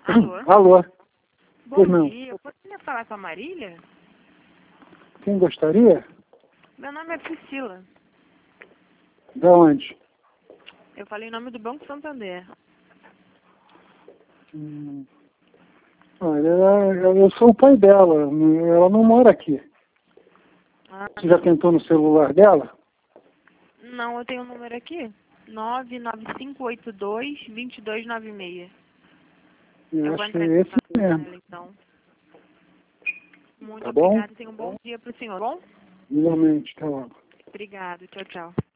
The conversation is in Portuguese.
Alô? Alô? Bom não. dia. Eu poderia falar com a Marília? Quem gostaria? Meu nome é Priscila. Da onde? Eu falei em nome do Banco Santander. Olha, eu sou o pai dela. Ela não mora aqui. Ah, Você já tentou no celular dela? não, eu tenho um número aqui. 99582-2296. Eu vou Acho que entrar é em esse contato com mesmo. ela, então. Muito Tá bom? obrigada. Tenha um bom dia para o senhor. Bom? Igualmente, tá bom. Obrigado. Tchau, tchau.